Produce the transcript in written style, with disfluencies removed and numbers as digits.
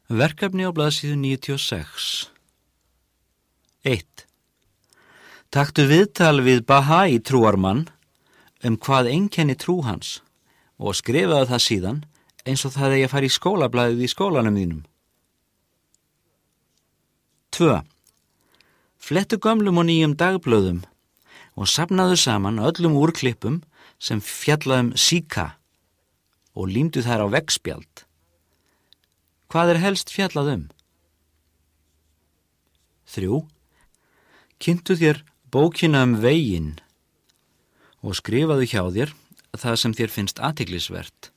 Verkefni á blaðsíðu 96. 1. Taktu viðtal við Bahai trúarmann hvað einkenni trú hans og skrifaðu það síðan eins og það eigi að fara í skólablaðið í skólanum þínum. 2. Flettu gömlum og nýjum dagblöðum og safnaðu saman öllum úrklippum sem fjalla síka og límdu þær á veggspjald. Hvað helst fjallað 3. Kynntu þér bókina veginn og skrifaðu hjá þér það sem þér finnst athyglisvert.